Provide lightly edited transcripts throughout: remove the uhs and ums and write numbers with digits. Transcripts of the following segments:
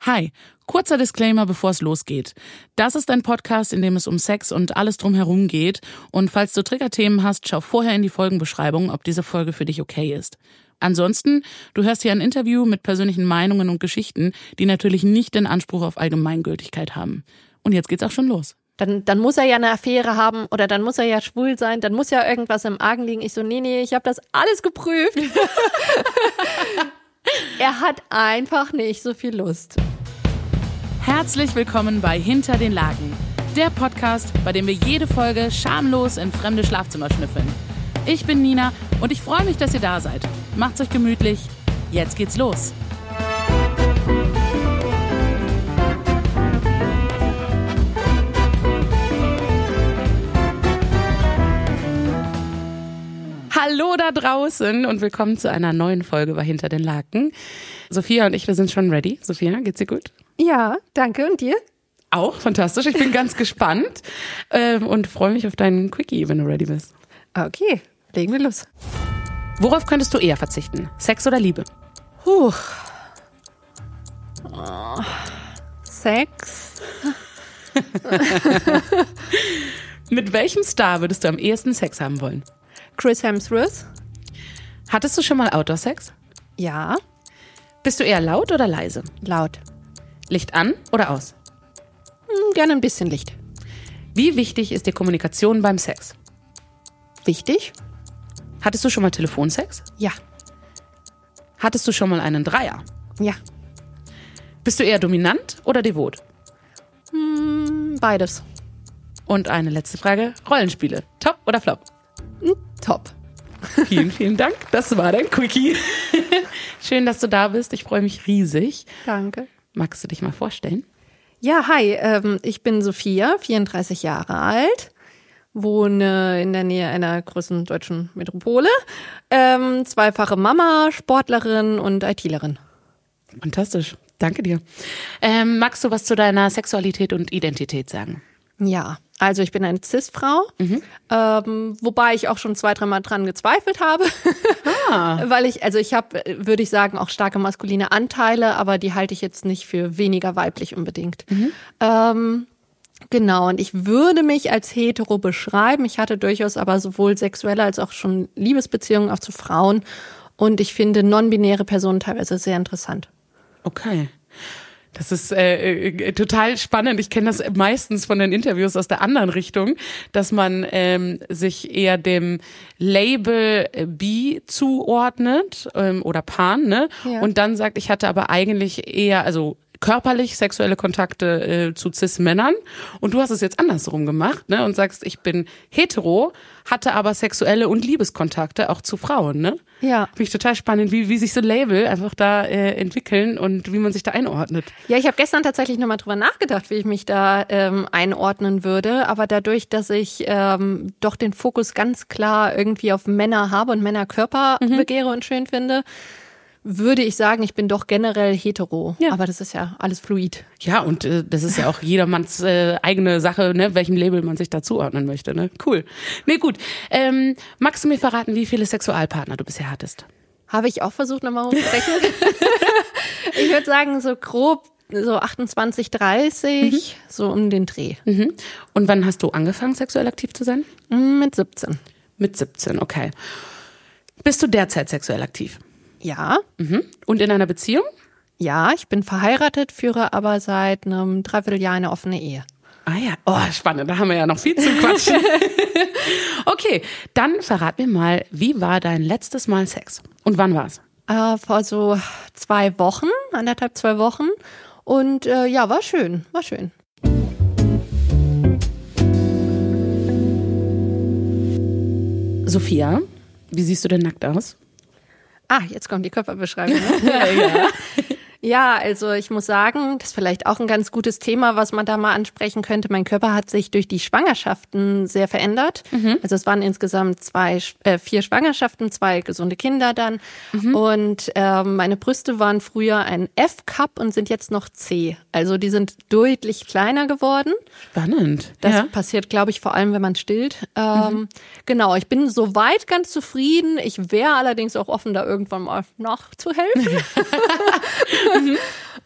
Hi, kurzer Disclaimer, bevor es losgeht. Das ist ein Podcast, in dem es um Sex und alles drumherum geht. Und falls du Triggerthemen hast, schau vorher in die Folgenbeschreibung, ob diese Folge für dich okay ist. Ansonsten, du hörst hier ein Interview mit persönlichen Meinungen und Geschichten, die natürlich nicht den Anspruch auf Allgemeingültigkeit haben. Und jetzt geht's auch schon los. Dann muss er ja eine Affäre haben oder dann muss er ja schwul sein, dann muss ja irgendwas im Argen liegen. Ich so, nee, ich habe das alles geprüft. Er hat einfach nicht so viel Lust. Herzlich willkommen bei Hinter den Laken, der Podcast, bei dem wir jede Folge schamlos in fremde Schlafzimmer schnüffeln. Ich bin Nina und ich freue mich, dass ihr da seid. Macht's euch gemütlich, jetzt geht's los. Hallo da draußen und willkommen zu einer neuen Folge bei Hinter den Laken. Sophia und ich, wir sind schon ready. Sophia, geht's dir gut? Ja, danke. Und dir? Auch, fantastisch. Ich bin ganz gespannt und freue mich auf deinen Quickie, wenn du ready bist. Okay, legen wir los. Worauf könntest du eher verzichten? Sex oder Liebe? Sex. Mit welchem Star würdest du am ehesten Sex haben wollen? Chris Hemsworth. Hattest du schon mal Outdoor-Sex? Ja. Bist du eher laut oder leise? Laut. Licht an oder aus? Gerne ein bisschen Licht. Wie wichtig ist dir Kommunikation beim Sex? Wichtig? Hattest du schon mal Telefonsex? Ja. Hattest du schon mal einen Dreier? Ja. Bist du eher dominant oder devot? Beides. Und eine letzte Frage. Rollenspiele. Top oder Flop? Top. Vielen, vielen Dank. Das war dein Quickie. Schön, dass du da bist. Ich freue mich riesig. Danke. Magst du dich mal vorstellen? Ja, hi. Ich bin Sophia, 34 Jahre alt. Wohne in der Nähe einer großen deutschen Metropole. Zweifache Mama, Sportlerin und ITlerin. Fantastisch. Danke dir. Magst du was zu deiner Sexualität und Identität sagen? Ja, also ich bin eine Cis-Frau, wobei ich auch schon 2-3 Mal dran gezweifelt habe, weil ich habe, würde ich sagen, auch starke maskuline Anteile, aber die halte ich jetzt nicht für weniger weiblich unbedingt. Genau, und ich würde mich als hetero beschreiben. Ich hatte durchaus aber sowohl sexuelle als auch schon Liebesbeziehungen auch zu Frauen und ich finde non-binäre Personen teilweise sehr interessant. Okay. Das ist total spannend. Ich kenne das meistens von den Interviews aus der anderen Richtung, dass man sich eher dem Label bi zuordnet oder pan, ne? Ja. Und dann sagt, ich hatte aber eigentlich eher, also körperlich sexuelle Kontakte zu Cis-Männern. Und du hast es jetzt andersrum gemacht, ne? Und sagst, ich bin hetero, hatte aber sexuelle und Liebeskontakte auch zu Frauen, ne? Ja. Finde ich total spannend, wie sich so Label einfach da entwickeln und wie man sich da einordnet. Ja, ich habe gestern tatsächlich nochmal drüber nachgedacht, wie ich mich da einordnen würde. Aber dadurch, dass ich doch den Fokus ganz klar irgendwie auf Männer habe und Männerkörper begehre und schön finde, würde ich sagen, ich bin doch generell hetero. Ja. Aber das ist ja alles fluid. Ja, und das ist ja auch jedermanns eigene Sache, ne, welchem Label man sich da zuordnen möchte. Ne? Cool. Nee, gut. Magst du mir verraten, wie viele Sexualpartner du bisher hattest? Habe ich auch versucht, nochmal umzurechnen. Ich würde sagen, so grob so 28, 30, so um den Dreh. Und wann hast du angefangen, sexuell aktiv zu sein? Mit 17. Mit 17, okay. Bist du derzeit sexuell aktiv? Ja. Und in einer Beziehung? Ja, ich bin verheiratet, führe aber seit einem Dreivierteljahr eine offene Ehe. Ah ja, oh spannend, da haben wir ja noch viel zu quatschen. Okay, dann verrat mir mal, wie war dein letztes Mal Sex? Und wann war's? Vor so 2 Wochen, 1,5, 2 Wochen. Und ja, war schön. Sophia, wie siehst du denn nackt aus? Jetzt kommt die Körperbeschreibung. Ne? Ja. Ja, also ich muss sagen, das ist vielleicht auch ein ganz gutes Thema, was man da mal ansprechen könnte. Mein Körper hat sich durch die Schwangerschaften sehr verändert. Also es waren insgesamt 4 Schwangerschaften, 2 gesunde Kinder dann. Und meine Brüste waren früher ein F-Cup und sind jetzt noch C. Also die sind deutlich kleiner geworden. Spannend. Das passiert, glaube ich, vor allem, wenn man stillt. Genau, ich bin soweit ganz zufrieden. Ich wäre allerdings auch offen, da irgendwann mal nachzuhelfen.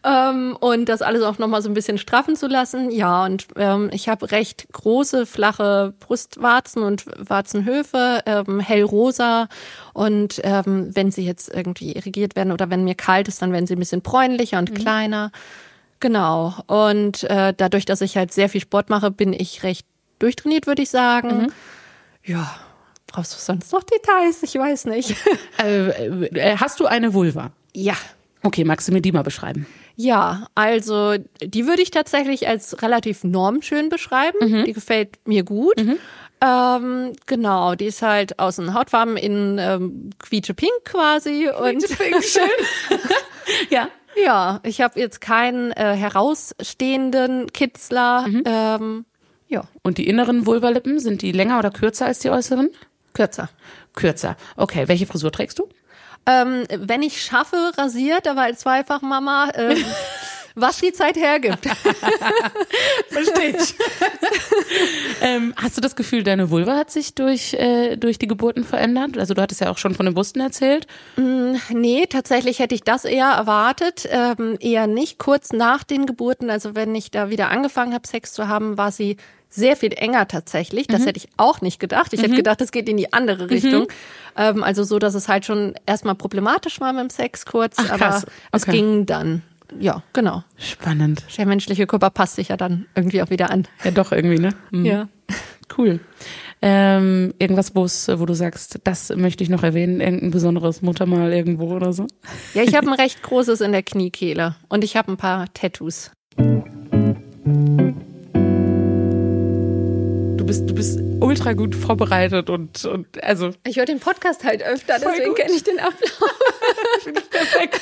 Und das alles auch nochmal so ein bisschen straffen zu lassen. Ja, und ich habe recht große, flache Brustwarzen und Warzenhöfe, hellrosa. Und wenn sie jetzt irgendwie irrigiert werden oder wenn mir kalt ist, dann werden sie ein bisschen bräunlicher und kleiner. Genau. Und dadurch, dass ich halt sehr viel Sport mache, bin ich recht durchtrainiert, würde ich sagen. Ja, brauchst du sonst noch Details? Ich weiß nicht. Hast du eine Vulva? Ja. Okay, magst du mir die mal beschreiben? Ja, also die würde ich tatsächlich als relativ normschön beschreiben. Die gefällt mir gut. Genau, die ist halt außen hautfarben in quietschepink quasi. Quietschepink, schön. Ja. Ja, ich habe jetzt keinen herausstehenden Kitzler. Ja. Und die inneren Vulvalippen, sind die länger oder kürzer als die äußeren? Kürzer. Kürzer. Okay, welche Frisur trägst du? Wenn ich schaffe, rasiert, aber als Zweifachmama, was die Zeit hergibt. Verstehe ich. Hast du das Gefühl, deine Vulva hat sich durch die Geburten verändert? Also du hattest ja auch schon von den Brüsten erzählt. Nee, tatsächlich hätte ich das eher erwartet. Eher nicht. Kurz nach den Geburten, also wenn ich da wieder angefangen habe, Sex zu haben, war sie sehr viel enger tatsächlich. Das hätte ich auch nicht gedacht. Ich hätte gedacht, es geht in die andere Richtung. Also so, dass es halt schon erstmal problematisch war mit dem Sex kurz. Ach, krass. Aber es ging dann. Ja, genau. Spannend. Der menschliche Körper passt sich ja dann irgendwie auch wieder an. Ja, doch irgendwie, ne? Ja. Cool. Irgendwas, wo du sagst, das möchte ich noch erwähnen, irgendein besonderes Muttermal irgendwo oder so? Ja, ich habe ein recht großes in der Kniekehle und ich habe ein paar Tattoos. Du bist ultra gut vorbereitet und also. Ich höre den Podcast halt öfter, deswegen kenne ich den Ablauf. Finde ich perfekt.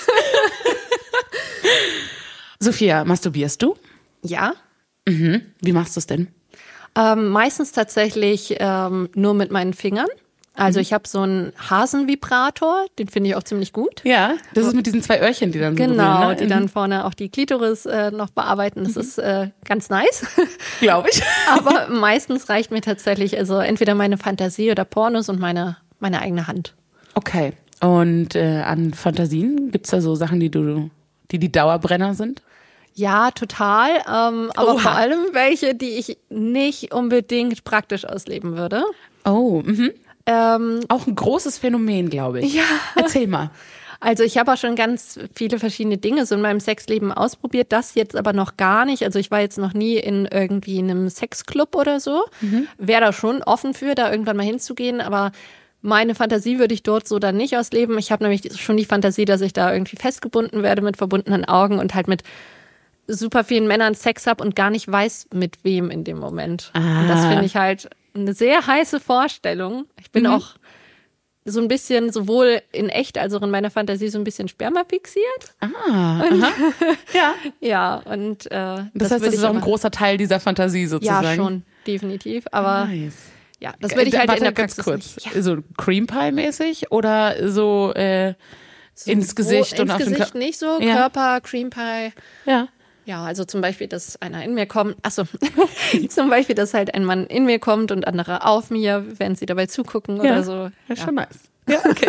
Sophia, masturbierst du? Ja. Wie machst du es denn? Meistens tatsächlich nur mit meinen Fingern. Also ich habe so einen Hasenvibrator, den finde ich auch ziemlich gut. Ja, das ist mit diesen 2 Öhrchen, die dann so genau, berühren, ne? Die dann vorne auch die Klitoris noch bearbeiten. Das ist ganz nice. Glaube ich. Aber meistens reicht mir tatsächlich also entweder meine Fantasie oder Pornos und meine eigene Hand. Okay. Und an Fantasien gibt's da so Sachen, die Dauerbrenner sind? Ja, total. Aber vor allem welche, die ich nicht unbedingt praktisch ausleben würde. Oh, auch ein großes Phänomen, glaube ich. Ja. Erzähl mal. Also ich habe auch schon ganz viele verschiedene Dinge so in meinem Sexleben ausprobiert, das jetzt aber noch gar nicht. Also ich war jetzt noch nie in irgendwie einem Sexclub oder so. Wäre da schon offen für, da irgendwann mal hinzugehen, aber meine Fantasie würde ich dort so dann nicht ausleben. Ich habe nämlich schon die Fantasie, dass ich da irgendwie festgebunden werde mit verbundenen Augen und halt mit super vielen Männern Sex habe und gar nicht weiß, mit wem in dem Moment. Und das finde ich halt eine sehr heiße Vorstellung. Ich bin auch so ein bisschen sowohl in echt als auch in meiner Fantasie so ein bisschen Sperma fixiert. Ja. Ja, und das heißt, das ist auch ein großer Teil dieser Fantasie sozusagen. Ja, schon, definitiv. Aber nice. Ja, das würde ich halt in der ganz Praxis kurz. nicht. Ja. So Cream Pie mäßig oder so, ins Gesicht und ins auf den Gesicht nicht so, Ja. Körper, Cream Pie. Ja. Ja, also zum Beispiel, dass einer in mir kommt, zum Beispiel, dass halt ein Mann in mir kommt und andere auf mir, während sie dabei zugucken oder so. Ja, schon nice. Ja, okay.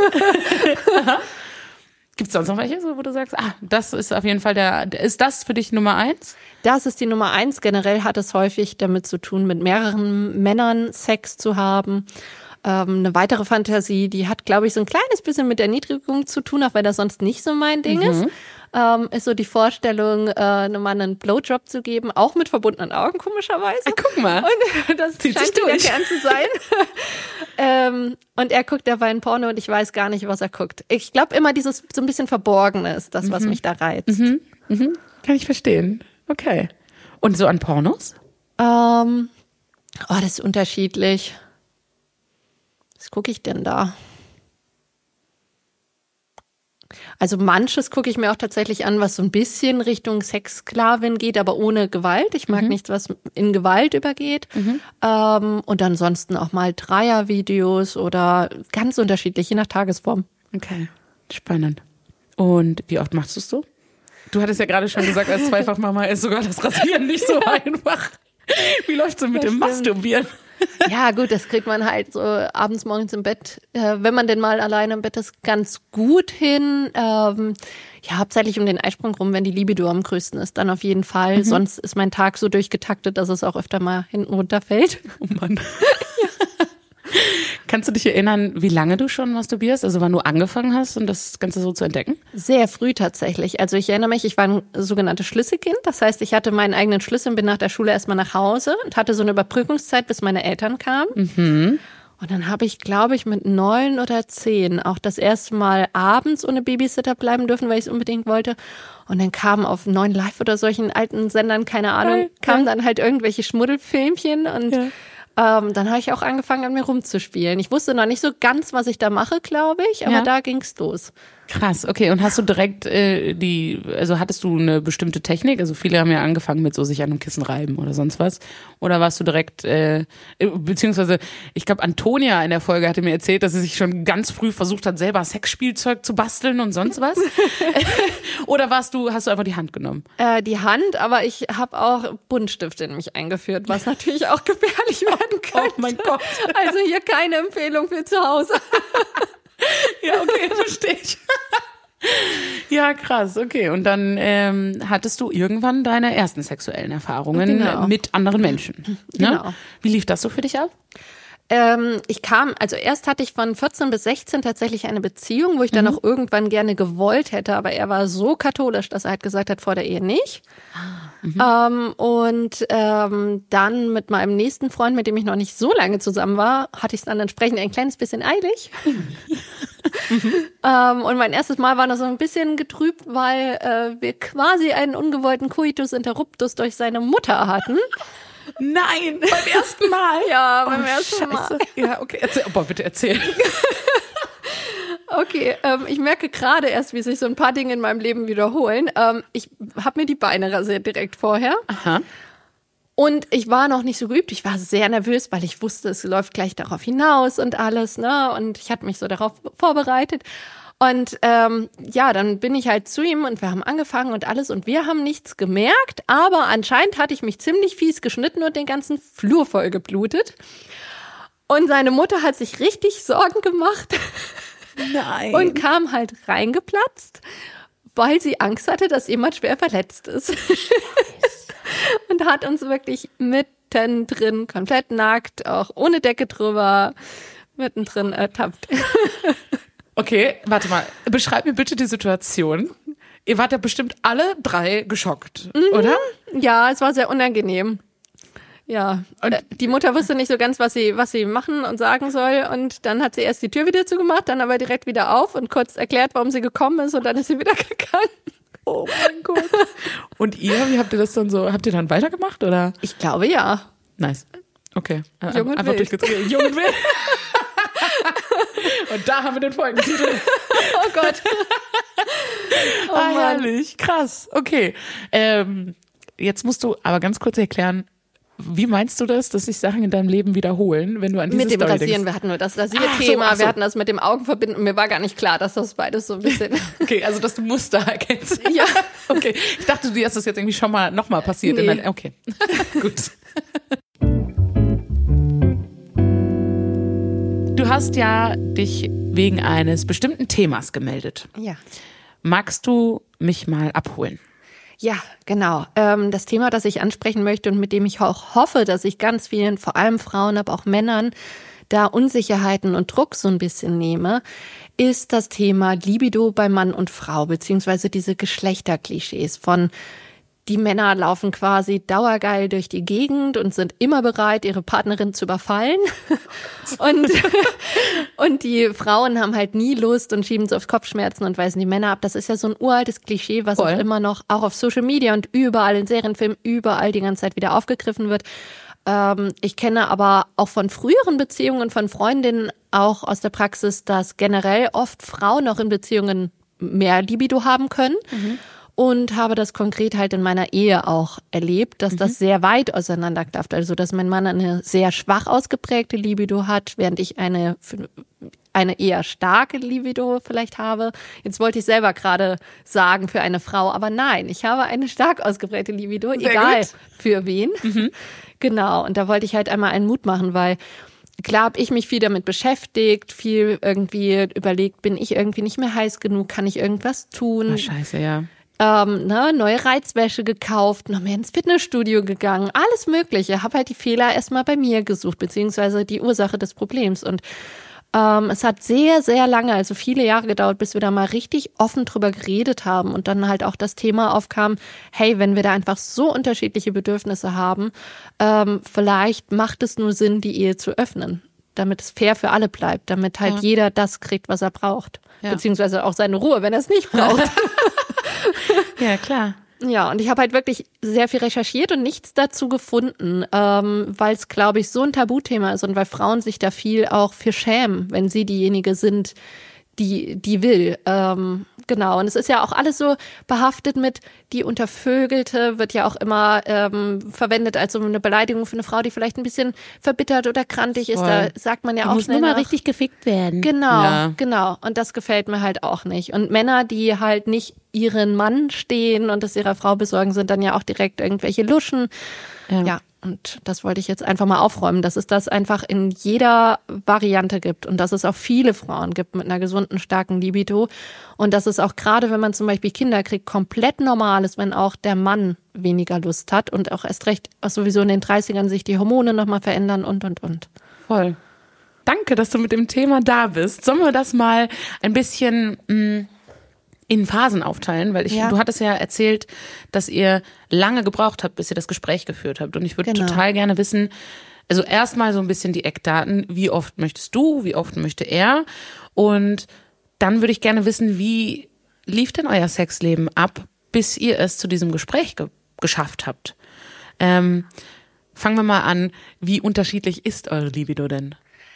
Gibt's sonst noch welche, so, wo du sagst, das ist auf jeden Fall ist das für dich Nummer 1? Das ist die Nummer 1. Generell hat es häufig damit zu tun, mit mehreren Männern Sex zu haben. Eine weitere Fantasie, die hat, glaube ich, so ein kleines bisschen mit Erniedrigung zu tun, auch wenn das sonst nicht so mein Ding ist. Ist so die Vorstellung, einem Mann einen Blowjob zu geben, auch mit verbundenen Augen, komischerweise. Guck mal. Und das Zieht scheint sich der durch. Kern zu sein. Und er guckt dabei ein Porno und ich weiß gar nicht, was er guckt. Ich glaube immer, dieses so ein bisschen Verborgene ist das, was mich da reizt. Kann ich verstehen. Okay. Und so an Pornos? Das ist unterschiedlich. Was gucke ich denn da? Also manches gucke ich mir auch tatsächlich an, was so ein bisschen Richtung Sexsklavin geht, aber ohne Gewalt. Ich mag nichts, was in Gewalt übergeht. Und ansonsten auch mal Dreiervideos oder ganz unterschiedlich, je nach Tagesform. Okay, spannend. Und wie oft machst du es so? Du hattest ja gerade schon gesagt, als Zweifachmama ist sogar das Rasieren nicht so einfach. Wie läuft's denn mit dem Masturbieren? Ja, gut, das kriegt man halt so abends, morgens im Bett, wenn man denn mal alleine im Bett ist, ganz gut hin. Ja, hauptsächlich um den Eisprung rum, wenn die Libido am größten ist, dann auf jeden Fall. Sonst ist mein Tag so durchgetaktet, dass es auch öfter mal hinten runterfällt. Oh Mann. Kannst du dich erinnern, wie lange du schon masturbierst? Also wann du angefangen hast, um das Ganze so zu entdecken? Sehr früh tatsächlich. Also ich erinnere mich, ich war ein sogenanntes Schlüsselkind. Das heißt, ich hatte meinen eigenen Schlüssel und bin nach der Schule erstmal nach Hause und hatte so eine Überbrückungszeit, bis meine Eltern kamen. Mhm. Und dann habe ich, glaube ich, mit 9 oder 10 auch das erste Mal abends ohne Babysitter bleiben dürfen, weil ich es unbedingt wollte. Und dann kamen auf 9 Live oder solchen alten Sendern, keine Ahnung, kamen dann halt irgendwelche Schmuddelfilmchen und dann habe ich auch angefangen, an mir rumzuspielen. Ich wusste noch nicht so ganz, was ich da mache, glaube ich, aber da ging's los. Krass, okay. Und hast du direkt also hattest du eine bestimmte Technik? Also viele haben ja angefangen mit so sich an einem Kissen reiben oder sonst was. Oder warst du direkt, beziehungsweise, ich glaube, Antonia in der Folge hatte mir erzählt, dass sie sich schon ganz früh versucht hat, selber Sexspielzeug zu basteln und sonst was. Oder hast du einfach die Hand genommen? Die Hand, aber ich habe auch Buntstifte in mich eingeführt, was natürlich auch gefährlich werden könnte. Oh mein Gott. Also hier keine Empfehlung für zu Hause. Ja, okay, verstehe ich. Ja, krass, okay. Und dann hattest du irgendwann deine ersten sexuellen Erfahrungen mit anderen Menschen. Ne? Genau. Wie lief das so für dich ab? Also erst hatte ich von 14 bis 16 tatsächlich eine Beziehung, wo ich dann auch irgendwann gerne gewollt hätte, aber er war so katholisch, dass er halt gesagt hat, vor der Ehe nicht. Dann mit meinem nächsten Freund, mit dem ich noch nicht so lange zusammen war, hatte ich es dann entsprechend ein kleines bisschen eilig. Und mein erstes Mal war noch so ein bisschen getrübt, weil wir quasi einen ungewollten Coitus interruptus durch seine Mutter hatten. Nein, beim ersten Mal? Ja, beim ersten Mal. Ja, okay, bitte erzähl. Okay, ich merke gerade erst, wie sich so ein paar Dinge in meinem Leben wiederholen. Ich habe mir die Beine rasiert direkt vorher. Aha. Und ich war noch nicht so geübt. Ich war sehr nervös, weil ich wusste, es läuft gleich darauf hinaus und alles, ne? Und ich hatte mich so darauf vorbereitet. Und dann bin ich halt zu ihm und wir haben angefangen und alles und wir haben nichts gemerkt, aber anscheinend hatte ich mich ziemlich fies geschnitten und den ganzen Flur voll geblutet. Und seine Mutter hat sich richtig Sorgen gemacht. Nein. Und kam halt reingeplatzt, weil sie Angst hatte, dass jemand schwer verletzt ist. Und hat uns wirklich mittendrin, komplett nackt, auch ohne Decke drüber, mittendrin ertappt. Okay, warte mal. Beschreib mir bitte die Situation. Ihr wart ja bestimmt alle 3 geschockt, oder? Ja, es war sehr unangenehm. Ja, und die Mutter wusste nicht so ganz, was sie machen und sagen soll. Und dann hat sie erst die Tür wieder zugemacht, dann aber direkt wieder auf und kurz erklärt, warum sie gekommen ist. Und dann ist sie wieder gegangen. Oh mein Gott. Und ihr, wie habt ihr das dann so, habt ihr dann weitergemacht, oder? Ich glaube, ja. Nice. Okay. Jung und einfach wild. durchgezogen. Jung und wild. Und da haben wir den Folgentitel. Oh Gott. Oh herrlich. Krass. Okay. Jetzt musst du aber ganz kurz erklären, wie meinst du das, dass sich Sachen in deinem Leben wiederholen, wenn du an diese Mit dem Story Rasieren, denkst? wir hatten nur das Rasierthema, Ach so. wir hatten das mit dem Augenverbinden und mir war gar nicht klar, dass das beides so ein bisschen... Okay, also dass du Muster erkennst. Ja. Okay, ich dachte, dir ist das jetzt irgendwie schon mal nochmal passiert. Nee. Okay, gut. Du hast ja dich wegen eines bestimmten Themas gemeldet. Ja. Magst du mich mal abholen? Ja, genau. Das Thema, das ich ansprechen möchte und mit dem ich auch hoffe, dass ich ganz vielen, vor allem Frauen, aber auch Männern, da Unsicherheiten und Druck so ein bisschen nehme, ist das Thema Libido bei Mann und Frau, beziehungsweise diese Geschlechterklischees von die Männer laufen quasi dauergeil durch die Gegend und sind immer bereit, ihre Partnerin zu überfallen. Und die Frauen haben halt nie Lust und schieben so auf Kopfschmerzen und weisen die Männer ab. Das ist ja so ein uraltes Klischee, was auch immer noch, auch auf Social Media und überall in Serienfilmen, überall die ganze Zeit wieder aufgegriffen wird. Ich kenne aber auch von früheren Beziehungen von Freundinnen auch aus der Praxis, dass generell oft Frauen auch in Beziehungen mehr Libido haben können. Und habe das konkret halt in meiner Ehe auch erlebt, dass das sehr weit auseinanderklafft. Also, dass mein Mann eine sehr schwach ausgeprägte Libido hat, während ich eine eher starke Libido vielleicht habe. Jetzt wollte ich selber gerade sagen für eine Frau, aber nein, ich habe eine stark ausgeprägte Libido, sehr egal gut. für wen. Genau, und da wollte ich halt einmal einen Mut machen, weil klar habe ich mich viel damit beschäftigt, viel irgendwie überlegt, bin ich irgendwie nicht mehr heiß genug, kann ich irgendwas tun? Oh, scheiße, ja. Neue Reizwäsche gekauft, noch mehr ins Fitnessstudio gegangen, alles Mögliche. Habe halt die Fehler erstmal bei mir gesucht, beziehungsweise die Ursache des Problems. Und es hat sehr, sehr lange, also viele Jahre gedauert, bis wir da mal richtig offen drüber geredet haben und dann halt auch das Thema aufkam, hey, wenn wir da einfach so unterschiedliche Bedürfnisse haben, vielleicht macht es nur Sinn, die Ehe zu öffnen, damit es fair für alle bleibt, damit halt jeder das kriegt, was er braucht. Ja. Beziehungsweise auch seine Ruhe, wenn er es nicht braucht. Ja, klar. Ja, und ich habe halt wirklich sehr viel recherchiert und nichts dazu gefunden, weil es, glaube ich, so ein Tabuthema ist und weil Frauen sich da viel auch für schämen, wenn sie diejenige sind, die will. Genau, und es ist ja auch alles so behaftet mit, die Untervögelte wird ja auch immer verwendet als so eine Beleidigung für eine Frau, die vielleicht ein bisschen verbittert oder krantig ist. Da sagt man ja auch muss schnell nur mal nach. richtig gefickt werden. Genau. Und das gefällt mir halt auch nicht. Und Männer, die halt nicht ihren Mann stehen und es ihrer Frau besorgen, sind dann ja auch direkt irgendwelche Luschen. Ja. Und das wollte ich jetzt einfach mal aufräumen, dass es das einfach in jeder Variante gibt und dass es auch viele Frauen gibt mit einer gesunden, starken Libido und dass es auch gerade, wenn man zum Beispiel Kinder kriegt, komplett normal ist, wenn auch der Mann weniger Lust hat und auch erst recht auch sowieso in den 30ern sich die Hormone nochmal verändern und. Voll. Danke, dass du mit dem Thema da bist. Sollen wir das mal ein bisschen in Phasen aufteilen, weil du hattest ja erzählt, dass ihr lange gebraucht habt, bis ihr das Gespräch geführt habt. Und ich würde total gerne wissen, also erstmal so ein bisschen die Eckdaten, wie oft möchtest du, wie oft möchte er? Und dann würde ich gerne wissen, wie lief denn euer Sexleben ab, bis ihr es zu diesem Gespräch geschafft habt? Fangen wir mal an, wie unterschiedlich ist eure Libido denn?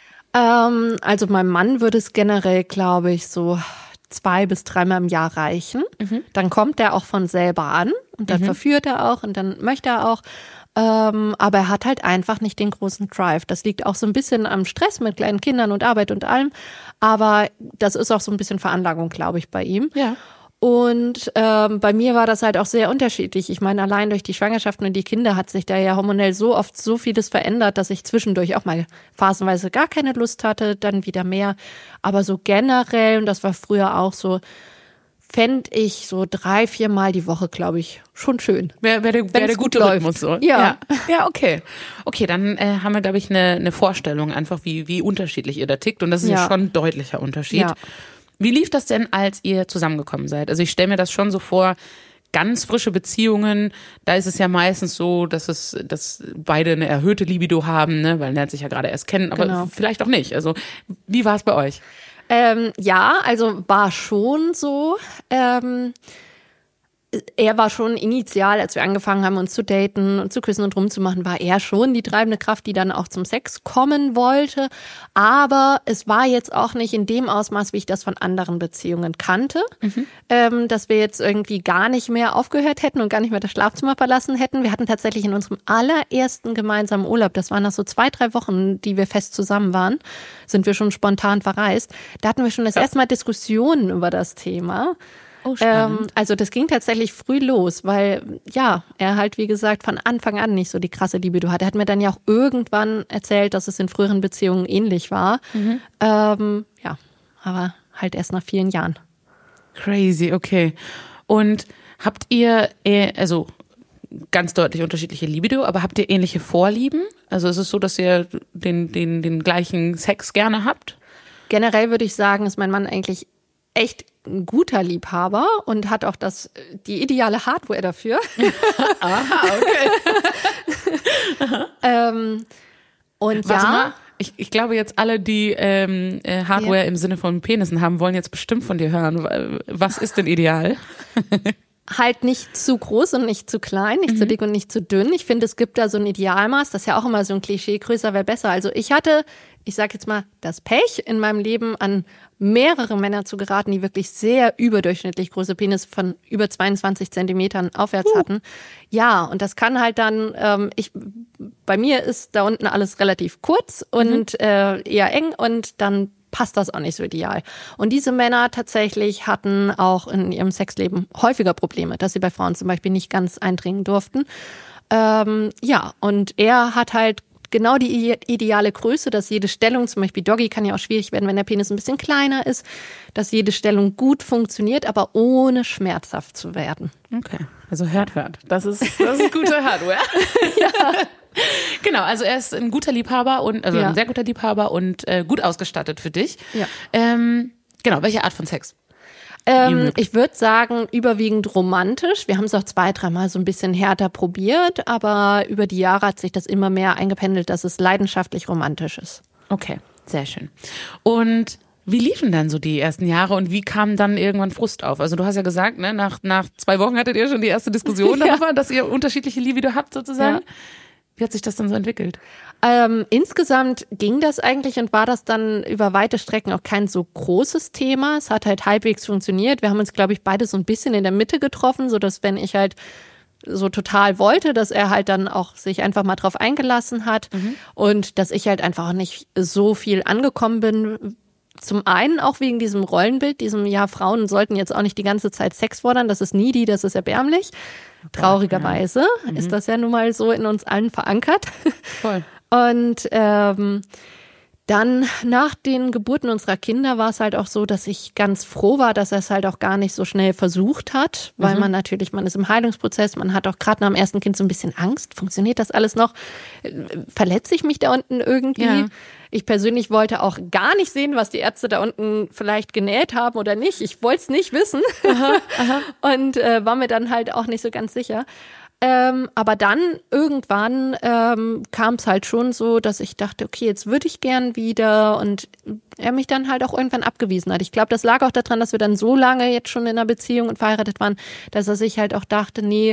Also meinem Mann würde es generell, glaube ich, so 2 bis 3 Mal im Jahr reichen. Dann kommt er auch von selber an und dann verführt er auch und dann möchte er auch. Aber er hat halt einfach nicht den großen Drive. Das liegt auch so ein bisschen am Stress mit kleinen Kindern und Arbeit und allem. Aber das ist auch so ein bisschen Veranlagung, glaube ich, bei ihm. Ja. Und bei mir war das halt auch sehr unterschiedlich. Ich meine, allein durch die Schwangerschaften und die Kinder hat sich da ja hormonell so oft so vieles verändert, dass ich zwischendurch auch mal phasenweise gar keine Lust hatte, dann wieder mehr. Aber so generell, und das war früher auch so, fände ich so 3-4 Mal die Woche, glaube ich, schon schön. Wäre der gute Rhythmus so. Ja, okay. Okay, dann haben wir, glaube ich, eine Vorstellung einfach, wie unterschiedlich ihr da tickt. Und das ist ja schon ein deutlicher Unterschied. Ja. Wie lief das denn, als ihr zusammengekommen seid? Also ich stelle mir das schon so vor, ganz frische Beziehungen, da ist es ja meistens so, dass beide eine erhöhte Libido haben, ne? Weil lernt sich ja gerade erst kennen, aber vielleicht auch nicht. Also wie war es bei euch? Ja, also war schon so. Er war schon initial, als wir angefangen haben, uns zu daten und zu küssen und rumzumachen, war er schon die treibende Kraft, die dann auch zum Sex kommen wollte. Aber es war jetzt auch nicht in dem Ausmaß, wie ich das von anderen Beziehungen kannte, dass wir jetzt irgendwie gar nicht mehr aufgehört hätten und gar nicht mehr das Schlafzimmer verlassen hätten. Wir hatten tatsächlich in unserem allerersten gemeinsamen Urlaub, das waren noch so 2-3 Wochen, die wir fest zusammen waren, sind wir schon spontan verreist. Da hatten wir schon das erste Mal Diskussionen über das Thema. Oh, also das ging tatsächlich früh los, weil ja, er halt wie gesagt von Anfang an nicht so die krasse Libido hatte. Er hat mir dann ja auch irgendwann erzählt, dass es in früheren Beziehungen ähnlich war. Ja, aber halt erst nach vielen Jahren. Crazy, okay. Und habt ihr, also ganz deutlich unterschiedliche Libido, aber habt ihr ähnliche Vorlieben? Also ist es so, dass ihr den gleichen Sex gerne habt? Generell würde ich sagen, ist mein Mann eigentlich echt ein guter Liebhaber und hat auch die ideale Hardware dafür. Aha, okay. Und warte mal, ich glaube jetzt alle, die Hardware im Sinne von Penissen haben, wollen jetzt bestimmt von dir hören. Was ist denn ideal? Halt nicht zu groß und nicht zu klein, nicht zu dick und nicht zu dünn. Ich finde, es gibt da so ein Idealmaß, das ist ja auch immer so ein Klischee, größer wäre besser. Also ich sag jetzt mal, das Pech in meinem Leben, an mehrere Männer zu geraten, die wirklich sehr überdurchschnittlich große Penis von über 22 Zentimetern aufwärts hatten. Ja, und das kann halt dann, bei mir ist da unten alles relativ kurz und eher eng und dann passt das auch nicht so ideal. Und diese Männer tatsächlich hatten auch in ihrem Sexleben häufiger Probleme, dass sie bei Frauen zum Beispiel nicht ganz eindringen durften. Ja, und er hat halt genau die ideale Größe, dass jede Stellung, zum Beispiel Doggy kann ja auch schwierig werden, wenn der Penis ein bisschen kleiner ist, dass jede Stellung gut funktioniert, aber ohne schmerzhaft zu werden. Okay, also hört. Das ist gute Hardware. Ja. Genau, also er ist ein guter Liebhaber ein sehr guter Liebhaber und gut ausgestattet für dich. Ja. Genau, welche Art von Sex? Ich würde sagen, überwiegend romantisch. Wir haben es auch 2-3 Mal so ein bisschen härter probiert, aber über die Jahre hat sich das immer mehr eingependelt, dass es leidenschaftlich romantisch ist. Okay, sehr schön. Und wie liefen dann so die ersten Jahre und wie kam dann irgendwann Frust auf? Also du hast ja gesagt, ne, nach 2 Wochen hattet ihr schon die erste Diskussion darüber, dass ihr unterschiedliche Libido habt sozusagen. Ja. Wie hat sich das dann so entwickelt? Insgesamt ging das eigentlich und war das dann über weite Strecken auch kein so großes Thema. Es hat halt halbwegs funktioniert. Wir haben uns, glaube ich, beide so ein bisschen in der Mitte getroffen, sodass wenn ich halt so total wollte, dass er halt dann auch sich einfach mal drauf eingelassen hat und dass ich halt einfach auch nicht so viel angekommen bin. Zum einen auch wegen diesem Rollenbild, Frauen sollten jetzt auch nicht die ganze Zeit Sex fordern, das ist needy, das ist erbärmlich. Traurigerweise ist das ja nun mal so in uns allen verankert. Voll. Und dann nach den Geburten unserer Kinder war es halt auch so, dass ich ganz froh war, dass er es halt auch gar nicht so schnell versucht hat, weil man ist im Heilungsprozess, man hat auch gerade nach dem ersten Kind so ein bisschen Angst, funktioniert das alles noch? Verletze ich mich da unten irgendwie? Ja. Ich persönlich wollte auch gar nicht sehen, was die Ärzte da unten vielleicht genäht haben oder nicht. Ich wollte es nicht wissen und war mir dann halt auch nicht so ganz sicher. Aber dann irgendwann kam es halt schon so, dass ich dachte, okay, jetzt würde ich gern wieder und er mich dann halt auch irgendwann abgewiesen hat. Ich glaube, das lag auch daran, dass wir dann so lange jetzt schon in einer Beziehung und verheiratet waren, dass er sich halt auch dachte, nee,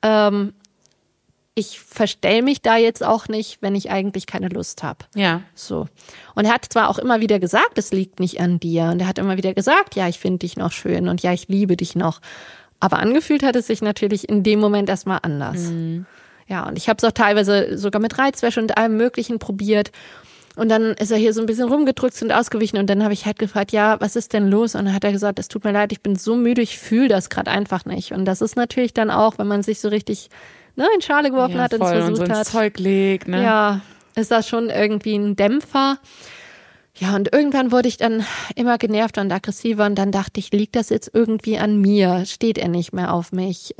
ich verstell mich da jetzt auch nicht, wenn ich eigentlich keine Lust habe. Ja. So. Und er hat zwar auch immer wieder gesagt, es liegt nicht an dir. Und er hat immer wieder gesagt, ja, ich finde dich noch schön und ja, ich liebe dich noch. Aber angefühlt hat es sich natürlich in dem Moment erstmal anders. Mhm. Ja, und ich habe es auch teilweise sogar mit Reizwäsche und allem Möglichen probiert. Und dann ist er hier so ein bisschen rumgedrückt und ausgewichen. Und dann habe ich halt gefragt, ja, was ist denn los? Und dann hat er gesagt, es tut mir leid, ich bin so müde, ich fühle das gerade einfach nicht. Und das ist natürlich dann auch, wenn man sich so richtig in Schale geworfen hat und es versucht und so ins hat. Zeug legt, ne? Ja, ist das schon irgendwie ein Dämpfer. Ja, und irgendwann wurde ich dann immer genervter und aggressiver und dann dachte ich, liegt das jetzt irgendwie an mir? Steht er nicht mehr auf mich?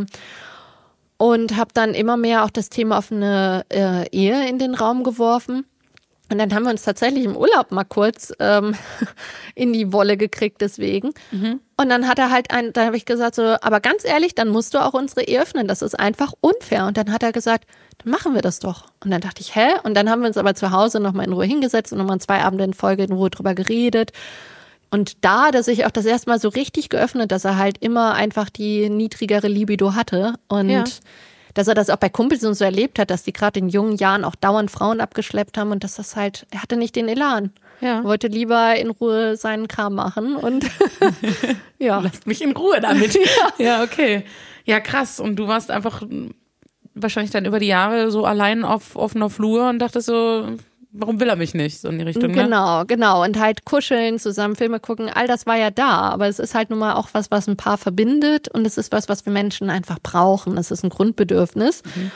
Und habe dann immer mehr auch das Thema offene Ehe in den Raum geworfen. Und dann haben wir uns tatsächlich im Urlaub mal kurz in die Wolle gekriegt deswegen. Mhm. Und dann hat er halt dann habe ich gesagt so, aber ganz ehrlich, dann musst du auch unsere Ehe öffnen. Das ist einfach unfair. Und dann hat er gesagt, dann machen wir das doch. Und dann dachte ich, hä? Und dann haben wir uns aber zu Hause nochmal in Ruhe hingesetzt und nochmal 2 Abende in Folge in Ruhe drüber geredet. Und da, dass ich auch das erste Mal so richtig geöffnet, dass er halt immer einfach die niedrigere Libido hatte und dass er das auch bei Kumpels und so erlebt hat, dass die gerade in jungen Jahren auch dauernd Frauen abgeschleppt haben und dass das halt, er hatte nicht den Elan. Ja. Wollte lieber in Ruhe seinen Kram machen und ja. Lasst mich in Ruhe damit. Ja, okay. Ja, krass. Und du warst einfach wahrscheinlich dann über die Jahre so allein auf offener Flur und dachtest so, warum will er mich nicht? So in die Richtung, ne? Genau. Und halt kuscheln, zusammen Filme gucken, all das war ja da. Aber es ist halt nun mal auch was ein Paar verbindet und es ist was wir Menschen einfach brauchen. Es ist ein Grundbedürfnis. Mhm.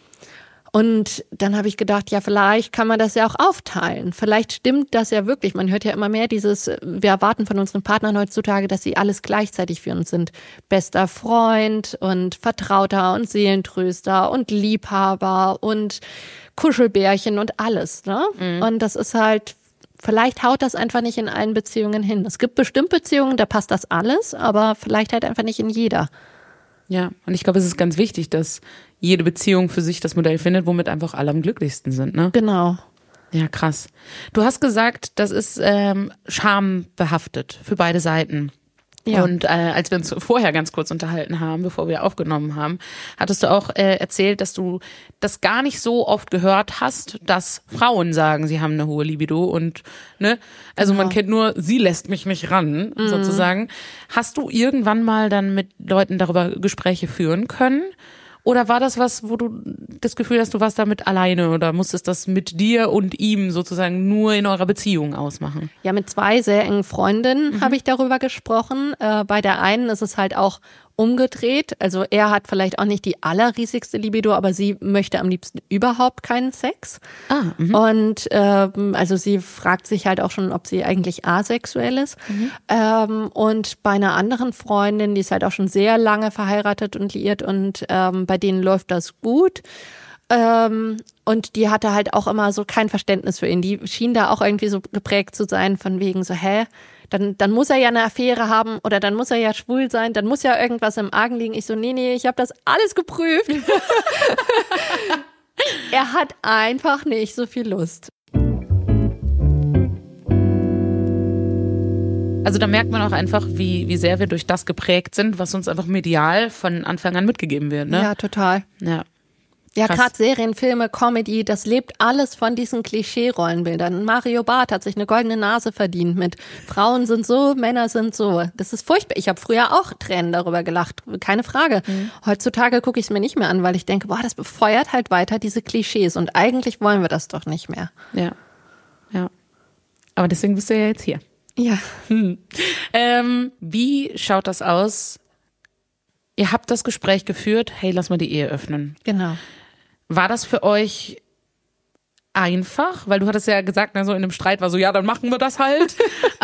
Und dann habe ich gedacht, ja, vielleicht kann man das ja auch aufteilen. Vielleicht stimmt das ja wirklich. Man hört ja immer mehr wir erwarten von unseren Partnern heutzutage, dass sie alles gleichzeitig für uns sind. Bester Freund und Vertrauter und Seelentröster und Liebhaber und Kuschelbärchen und alles, ne? Mhm. Und das ist halt, vielleicht haut das einfach nicht in allen Beziehungen hin. Es gibt bestimmt Beziehungen, da passt das alles, aber vielleicht halt einfach nicht in jeder. Ja, und ich glaube, es ist ganz wichtig, dass jede Beziehung für sich das Modell findet, womit einfach alle am glücklichsten sind, ne? Genau. Ja, krass. Du hast gesagt, das ist schambehaftet für beide Seiten. Ja. Und als wir uns vorher ganz kurz unterhalten haben, bevor wir aufgenommen haben, hattest du auch erzählt, dass du das gar nicht so oft gehört hast, dass Frauen sagen, sie haben eine hohe Libido und ne, also man kennt nur, sie lässt mich nicht ran, sozusagen. Hast du irgendwann mal dann mit Leuten darüber Gespräche führen können? Oder war das was, wo du das Gefühl hast, du warst damit alleine oder musstest das mit dir und ihm sozusagen nur in eurer Beziehung ausmachen? Ja, mit 2 sehr engen Freundinnen habe ich darüber gesprochen. Bei der einen ist es halt auch umgedreht. Also er hat vielleicht auch nicht die allerriesigste Libido, aber sie möchte am liebsten überhaupt keinen Sex. Und also sie fragt sich halt auch schon, ob sie eigentlich asexuell ist. Und bei einer anderen Freundin, die ist halt auch schon sehr lange verheiratet und liiert und bei denen läuft das gut. Und die hatte halt auch immer so kein Verständnis für ihn. Die schien da auch irgendwie so geprägt zu sein von wegen so, dann muss er ja eine Affäre haben oder dann muss er ja schwul sein, dann muss ja irgendwas im Argen liegen. Ich so, nee, ich habe das alles geprüft. Er hat einfach nicht so viel Lust. Also da merkt man auch einfach, wie sehr wir durch das geprägt sind, was uns einfach medial von Anfang an mitgegeben wird, ne? Ja, total. Ja, gerade Serien, Filme, Comedy, das lebt alles von diesen Klischee-Rollenbildern. Mario Barth hat sich eine goldene Nase verdient mit Frauen sind so, Männer sind so. Das ist furchtbar. Ich habe früher auch Tränen darüber gelacht, keine Frage. Heutzutage gucke ich es mir nicht mehr an, weil ich denke, das befeuert halt weiter diese Klischees und eigentlich wollen wir das doch nicht mehr. Ja. Aber deswegen bist du ja jetzt hier. Ja. Wie schaut das aus? Ihr habt das Gespräch geführt, hey, lass mal die Ehe öffnen. Genau. War das für euch einfach? Weil du hattest ja gesagt, so in einem Streit war so, ja, dann machen wir das halt.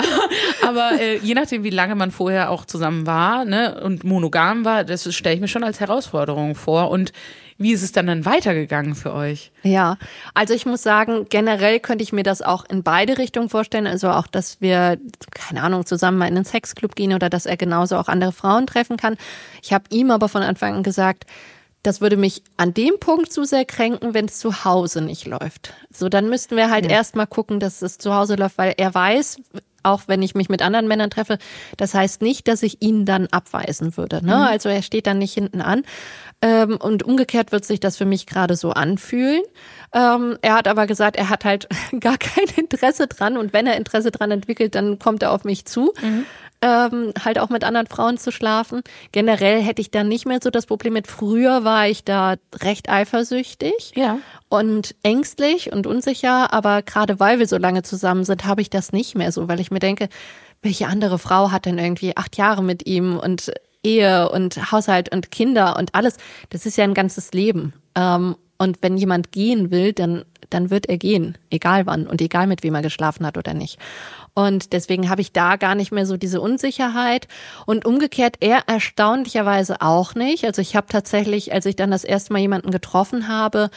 Aber je nachdem, wie lange man vorher auch zusammen war, ne, und monogam war, das stelle ich mir schon als Herausforderung vor. Und wie ist es dann weitergegangen für euch? Ja, also ich muss sagen, generell könnte ich mir das auch in beide Richtungen vorstellen. Also auch, dass wir, keine Ahnung, zusammen mal in einen Sexclub gehen oder dass er genauso auch andere Frauen treffen kann. Ich habe ihm aber von Anfang an gesagt, das würde mich an dem Punkt zu sehr kränken, wenn es zu Hause nicht läuft. So, dann müssten wir halt erstmal gucken, dass es zu Hause läuft, weil er weiß, auch wenn ich mich mit anderen Männern treffe, das heißt nicht, dass ich ihn dann abweisen würde. Ne? Also er steht dann nicht hinten an. Und umgekehrt wird sich das für mich gerade so anfühlen. Er hat aber gesagt, er hat halt gar kein Interesse dran. Und wenn er Interesse dran entwickelt, dann kommt er auf mich zu. Halt auch mit anderen Frauen zu schlafen. Generell hätte ich da nicht mehr so das Problem mit. Früher war ich da recht eifersüchtig und ängstlich und unsicher. Aber gerade weil wir so lange zusammen sind, habe ich das nicht mehr so, weil ich mir denke, welche andere Frau hat denn irgendwie 8 Jahre mit ihm und Ehe und Haushalt und Kinder und alles. Das ist ja ein ganzes Leben. Und wenn jemand gehen will, dann wird er gehen, egal wann und egal mit wem er geschlafen hat oder nicht. Und deswegen habe ich da gar nicht mehr so diese Unsicherheit. Und umgekehrt er erstaunlicherweise auch nicht. Also ich habe tatsächlich, als ich dann das erste Mal jemanden getroffen habe,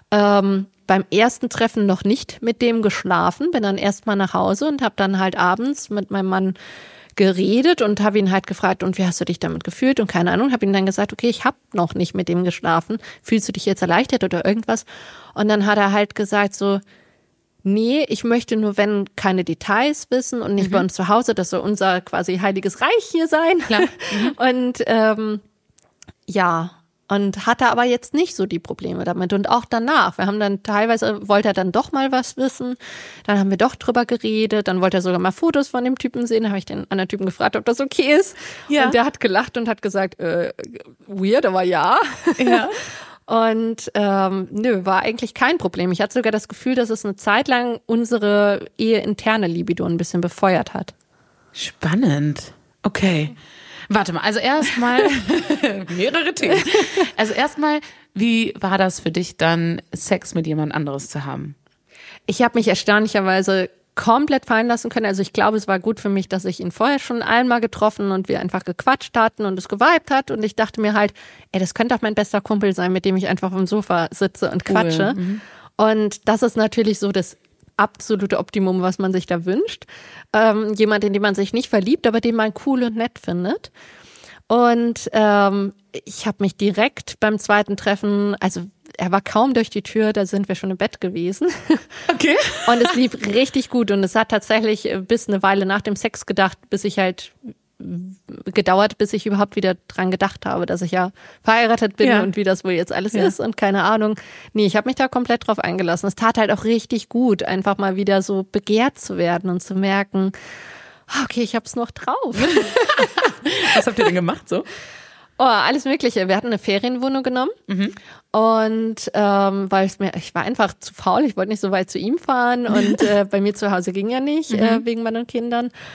beim ersten Treffen noch nicht mit dem geschlafen, bin dann erstmal nach Hause und habe dann halt abends mit meinem Mann geredet und habe ihn halt gefragt, und wie hast du dich damit gefühlt? Und keine Ahnung, habe ihm dann gesagt, okay, ich habe noch nicht mit dem geschlafen. Fühlst du dich jetzt erleichtert oder irgendwas? Und dann hat er halt gesagt so, nee, ich möchte nur, wenn keine Details wissen und nicht bei uns zu Hause, das soll unser quasi heiliges Reich hier sein. Klar. Und und hatte aber jetzt nicht so die Probleme damit. Und auch danach, wir haben dann teilweise, wollte er dann doch mal was wissen, dann haben wir doch drüber geredet, dann wollte er sogar mal Fotos von dem Typen sehen, habe ich den anderen Typen gefragt, ob das okay ist. Ja. Und der hat gelacht und hat gesagt, weird, aber ja. Und war eigentlich kein Problem. Ich hatte sogar das Gefühl, dass es eine Zeit lang unsere eheinterne Libido ein bisschen befeuert hat. Spannend. Okay. Warte mal, also erstmal mehrere Themen. Also erstmal, wie war das für dich dann, Sex mit jemand anderes zu haben? Ich habe mich erstaunlicherweise komplett fallen lassen können. Also ich glaube, es war gut für mich, dass ich ihn vorher schon einmal getroffen und wir einfach gequatscht hatten und es geweibt hat. Und ich dachte mir halt, das könnte auch mein bester Kumpel sein, mit dem ich einfach auf dem Sofa sitze und quatsche. Und das ist natürlich so das absolute Optimum, was man sich da wünscht. Jemand, in den man sich nicht verliebt, aber den man cool und nett findet. Und ich habe mich direkt beim zweiten Treffen, also er war kaum durch die Tür, da sind wir schon im Bett gewesen. Okay. Und es lief richtig gut und es hat tatsächlich bis eine Weile nach dem Sex gedauert, bis ich überhaupt wieder dran gedacht habe, dass ich ja verheiratet bin und wie das wohl jetzt alles ist und keine Ahnung. Nee, ich habe mich da komplett drauf eingelassen. Es tat halt auch richtig gut, einfach mal wieder so begehrt zu werden und zu merken, okay, ich hab's noch drauf. Was habt ihr denn gemacht so? Oh, alles Mögliche. Wir hatten eine Ferienwohnung genommen und weil ich war einfach zu faul, ich wollte nicht so weit zu ihm fahren und bei mir zu Hause ging ja nicht, wegen meinen Kindern.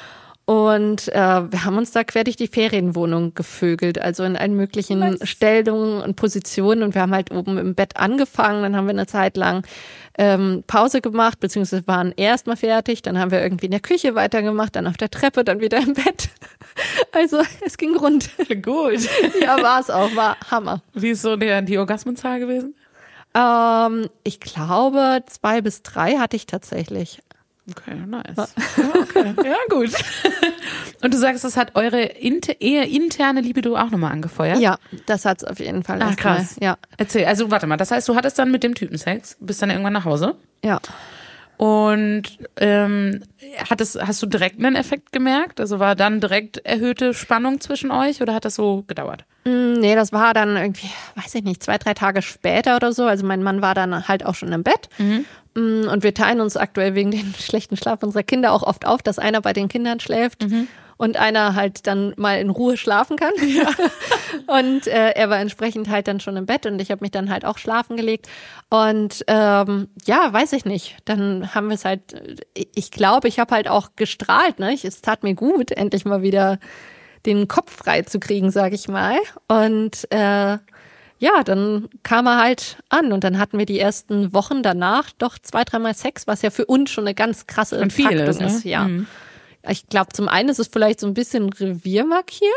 Und wir haben uns da quer durch die Ferienwohnung gevögelt, also in allen möglichen Stellungen und Positionen. Und wir haben halt oben im Bett angefangen, dann haben wir eine Zeit lang Pause gemacht, beziehungsweise waren erstmal fertig. Dann haben wir irgendwie in der Küche weitergemacht, dann auf der Treppe, dann wieder im Bett. Also es ging rund. Gut. Ja, war es auch, war Hammer. Wie ist so die Orgasmenzahl gewesen? Ich glaube 2 bis 3 hatte ich tatsächlich. Okay, nice. Ja, okay. Ja, gut. Und du sagst, das hat eure eher interne Libido auch nochmal angefeuert? Ja, das hat's auf jeden Fall. Ach, krass. Mal. Ja. Erzähl, also warte mal, das heißt, du hattest dann mit dem Typen Sex, bist dann irgendwann nach Hause? Ja. Und hast du direkt einen Effekt gemerkt? Also war dann direkt erhöhte Spannung zwischen euch oder hat das so gedauert? Nee, das war dann irgendwie, weiß ich nicht, 2, 3 Tage später oder so. Also mein Mann war dann halt auch schon im Bett. Und wir teilen uns aktuell wegen dem schlechten Schlaf unserer Kinder auch oft auf, dass einer bei den Kindern schläft und einer halt dann mal in Ruhe schlafen kann. Ja. Und er war entsprechend halt dann schon im Bett und ich habe mich dann halt auch schlafen gelegt. Und ja, weiß ich nicht. Dann haben wir es halt, ich glaube, ich habe halt auch gestrahlt. Ne? Es tat mir gut, endlich mal wieder den Kopf frei zu kriegen, sage ich mal. Und ja, dann kam er halt an und dann hatten wir die ersten Wochen danach doch 2, 3 Mal Sex, was ja für uns schon eine ganz krasse Taktung ist. Ne? Ja. Mhm. Ich glaube, zum einen ist es vielleicht so ein bisschen Revier markiert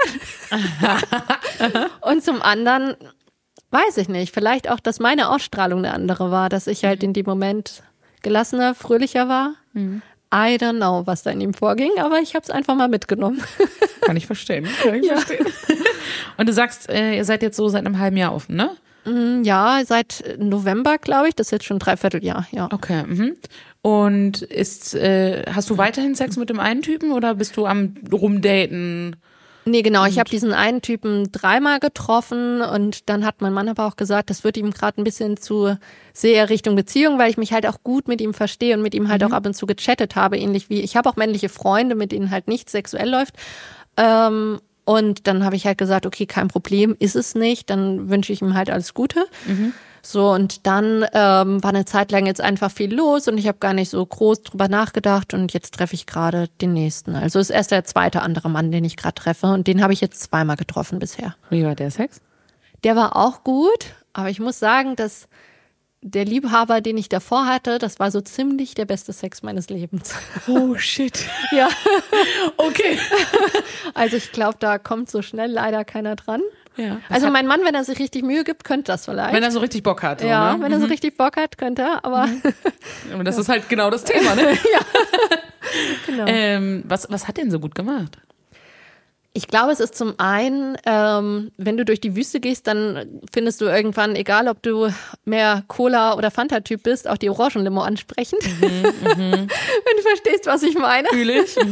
und zum anderen weiß ich nicht, vielleicht auch, dass meine Ausstrahlung eine andere war, dass ich halt in dem Moment gelassener, fröhlicher war. Mhm. I don't know, was da in ihm vorging, aber ich habe es einfach mal mitgenommen. Kann ich verstehen. Verstehen. Und du sagst, ihr seid jetzt so seit einem halben Jahr offen, ne? Ja, seit November, glaube ich. Das ist jetzt schon 3/4 Jahr, ja. Okay. Und hast du weiterhin Sex mit dem einen Typen oder bist du am Rumdaten? Nee, genau. Ich habe diesen einen Typen 3-mal getroffen und dann hat mein Mann aber auch gesagt, das wird ihm gerade ein bisschen zu sehr Richtung Beziehung, weil ich mich halt auch gut mit ihm verstehe und mit ihm halt auch ab und zu gechattet habe, ähnlich wie, ich habe auch männliche Freunde, mit denen halt nichts sexuell läuft. Und dann habe ich halt gesagt, okay, kein Problem, ist es nicht, dann wünsche ich ihm halt alles Gute. So, und dann war eine Zeit lang jetzt einfach viel los und ich habe gar nicht so groß drüber nachgedacht und jetzt treffe ich gerade den nächsten. Also ist erst der zweite andere Mann, den ich gerade treffe und den habe ich jetzt 2-mal getroffen bisher. Wie war der Sex? Der war auch gut, aber ich muss sagen, dass der Liebhaber, den ich davor hatte, das war so ziemlich der beste Sex meines Lebens. Oh shit. Ja. Okay. Also ich glaube, da kommt so schnell leider keiner dran. Ja. Also mein Mann, wenn er sich richtig Mühe gibt, könnte das vielleicht. Wenn er so richtig Bock hat. Ja, ne? Wenn er so richtig Bock hat, könnte er, aber... Aber das ist halt genau das Thema, ne? Ja, genau. Was hat den so gut gemacht? Ich glaube, es ist zum einen, wenn du durch die Wüste gehst, dann findest du irgendwann, egal ob du mehr Cola- oder Fanta-Typ bist, auch die Orangenlimo ansprechend. Wenn du verstehst, was ich meine. Fühl ich.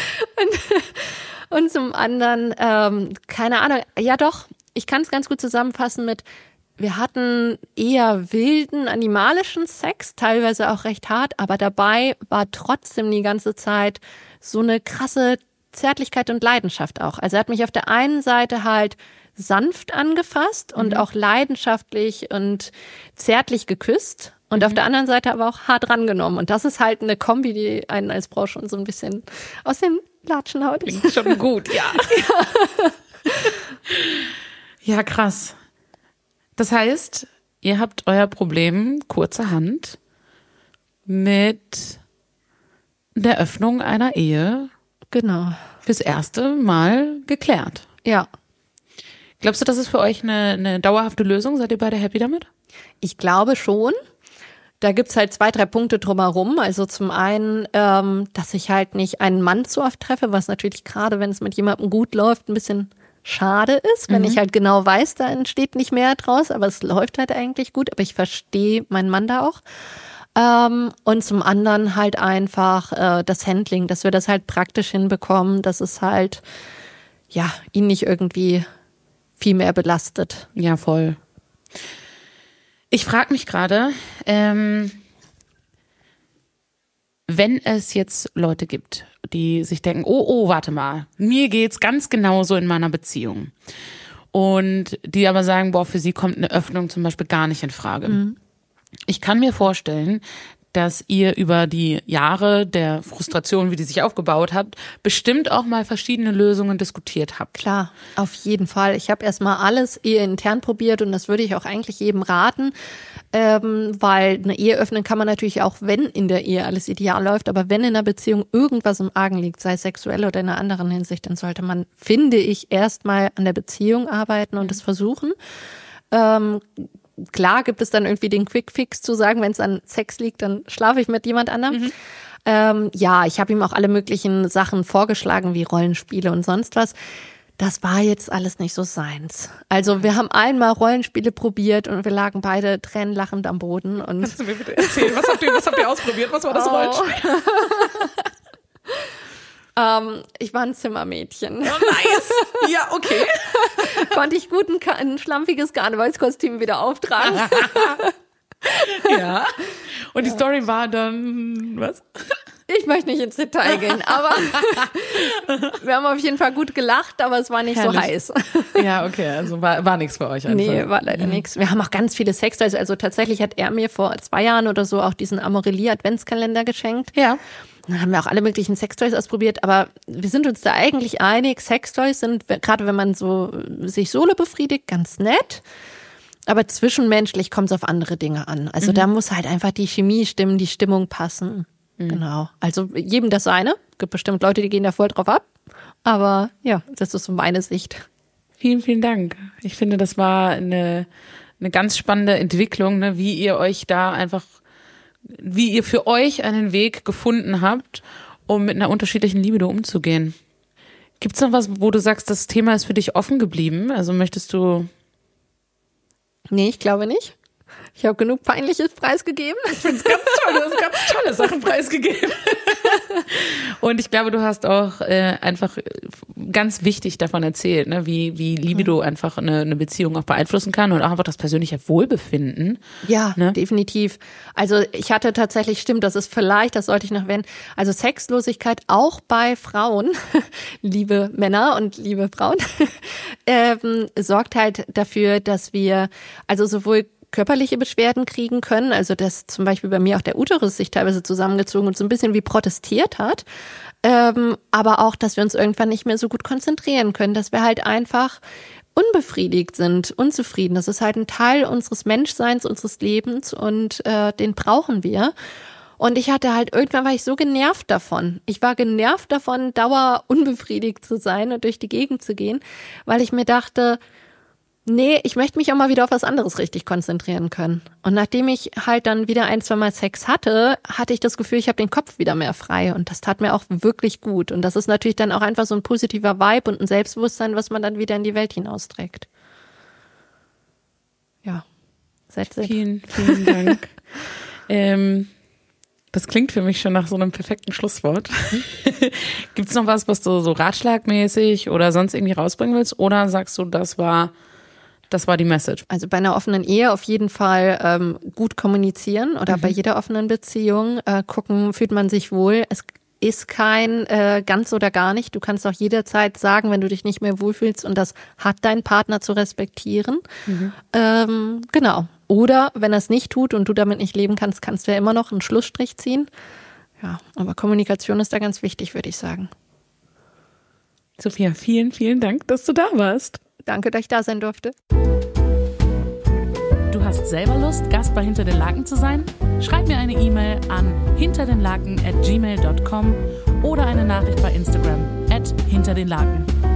Und zum anderen, keine Ahnung, ja doch, ich kann es ganz gut zusammenfassen mit, wir hatten eher wilden, animalischen Sex, teilweise auch recht hart, aber dabei war trotzdem die ganze Zeit so eine krasse Zärtlichkeit und Leidenschaft auch. Also er hat mich auf der einen Seite halt sanft angefasst und auch leidenschaftlich und zärtlich geküsst und auf der anderen Seite aber auch hart rangenommen. Und das ist halt eine Kombi, die einen als Frau schon so ein bisschen aus den Latschen haut. Klingt schon gut, ja. Ja, krass. Das heißt, ihr habt euer Problem kurzerhand mit der Öffnung einer Ehe fürs erste Mal geklärt. Ja. Glaubst du, das ist für euch eine dauerhafte Lösung? Seid ihr beide happy damit? Ich glaube schon. Da gibt's halt 2, 3 Punkte drumherum. Also zum einen, dass ich halt nicht einen Mann zu oft treffe, was natürlich gerade, wenn es mit jemandem gut läuft, ein bisschen schade ist, wenn ich halt genau weiß, da entsteht nicht mehr draus, aber es läuft halt eigentlich gut. Aber ich verstehe meinen Mann da auch. Und zum anderen halt einfach das Handling, dass wir das halt praktisch hinbekommen, dass es halt ja ihn nicht irgendwie viel mehr belastet. Ja, voll. Ich frage mich gerade, wenn es jetzt Leute gibt, die sich denken, oh, warte mal, mir geht's ganz genauso in meiner Beziehung. Und die aber sagen, boah, für sie kommt eine Öffnung zum Beispiel gar nicht in Frage. Ich kann mir vorstellen, dass ihr über die Jahre der Frustration, wie die sich aufgebaut habt, bestimmt auch mal verschiedene Lösungen diskutiert habt. Klar, auf jeden Fall. Ich habe erstmal alles eheintern probiert und das würde ich auch eigentlich jedem raten, weil eine Ehe öffnen kann man natürlich auch, wenn in der Ehe alles ideal läuft, aber wenn in einer Beziehung irgendwas im Argen liegt, sei es sexuell oder in einer anderen Hinsicht, dann sollte man, finde ich, erstmal an der Beziehung arbeiten und es versuchen. Klar gibt es dann irgendwie den Quick-Fix zu sagen, wenn es an Sex liegt, dann schlafe ich mit jemand anderem. Ja, ich habe ihm auch alle möglichen Sachen vorgeschlagen, wie Rollenspiele und sonst was. Das war jetzt alles nicht so seins. Also wir haben einmal Rollenspiele probiert und wir lagen beide tränenlachend am Boden. Und kannst du mir bitte erzählen, was habt ihr ausprobiert? Was war das Rollenspiel? Ich war ein Zimmermädchen. Oh, nice. Ja, okay. Konnte ich gut ein schlampiges Karnevalskostüm wieder auftragen. Ja. Und die Story war dann, was? Ich möchte nicht ins Detail gehen, aber wir haben auf jeden Fall gut gelacht, aber es war nicht so heiß. Ja, okay, also war nichts für euch einfach. Nee, war leider nichts. Wir haben auch ganz viele Sextoys, also tatsächlich hat er mir vor 2 Jahren oder so auch diesen Amorelie-Adventskalender geschenkt. Ja. Dann haben wir auch alle möglichen Sextoys ausprobiert, aber wir sind uns da eigentlich einig, Sextoys sind, gerade wenn man so sich solo befriedigt, ganz nett. Aber zwischenmenschlich kommt es auf andere Dinge an. Also da muss halt einfach die Chemie stimmen, die Stimmung passen. Genau. Also jedem das seine. Gibt bestimmt Leute, die gehen da voll drauf ab. Aber ja, das ist so meine Sicht. Vielen, vielen Dank. Ich finde, das war eine ganz spannende Entwicklung, ne, wie ihr für euch einen Weg gefunden habt, um mit einer unterschiedlichen Libido umzugehen. Gibt's noch was, wo du sagst, das Thema ist für dich offen geblieben? Also möchtest du... Nee, ich glaube nicht. Ich habe genug Peinliches preisgegeben. Ich finde es ganz toll, du hast ganz tolle Sachen preisgegeben. Und ich glaube, du hast auch einfach ganz wichtig davon erzählt, ne, wie Libido einfach eine Beziehung auch beeinflussen kann und auch einfach das persönliche Wohlbefinden. Ja, ne? Definitiv. Also ich hatte tatsächlich, stimmt, das ist vielleicht, das sollte ich noch erwähnen, also Sexlosigkeit auch bei Frauen, liebe Männer und liebe Frauen, sorgt halt dafür, dass wir also sowohl körperliche Beschwerden kriegen können, also dass zum Beispiel bei mir auch der Uterus sich teilweise zusammengezogen und so ein bisschen wie protestiert hat, aber auch, dass wir uns irgendwann nicht mehr so gut konzentrieren können, dass wir halt einfach unbefriedigt sind, unzufrieden. Das ist halt ein Teil unseres Menschseins, unseres Lebens und den brauchen wir. Und ich hatte halt, irgendwann war ich so genervt davon. Ich war genervt davon, unbefriedigt zu sein und durch die Gegend zu gehen, weil ich mir dachte, nee, ich möchte mich auch mal wieder auf was anderes richtig konzentrieren können. Und nachdem ich halt dann wieder 1-2 Mal Sex hatte, hatte ich das Gefühl, ich habe den Kopf wieder mehr frei. Und das tat mir auch wirklich gut. Und das ist natürlich dann auch einfach so ein positiver Vibe und ein Selbstbewusstsein, was man dann wieder in die Welt hinausträgt. Ja, that's it. Vielen, vielen Dank. Das klingt für mich schon nach so einem perfekten Schlusswort. Gibt's noch was du so ratschlagmäßig oder sonst irgendwie rausbringen willst? Oder sagst du, das war die Message? Also bei einer offenen Ehe auf jeden Fall gut kommunizieren oder bei jeder offenen Beziehung gucken, fühlt man sich wohl. Es ist kein ganz oder gar nicht. Du kannst auch jederzeit sagen, wenn du dich nicht mehr wohlfühlst und das hat dein Partner zu respektieren. Genau. Oder wenn er es nicht tut und du damit nicht leben kannst, kannst du ja immer noch einen Schlussstrich ziehen. Ja, aber Kommunikation ist da ganz wichtig, würde ich sagen. Sophia, vielen, vielen Dank, dass du da warst. Danke, dass ich da sein durfte. Du hast selber Lust, Gast bei Hinter den Laken zu sein? Schreib mir eine E-Mail an hinterdenlaken@gmail.com oder eine Nachricht bei Instagram @hinterdenlaken.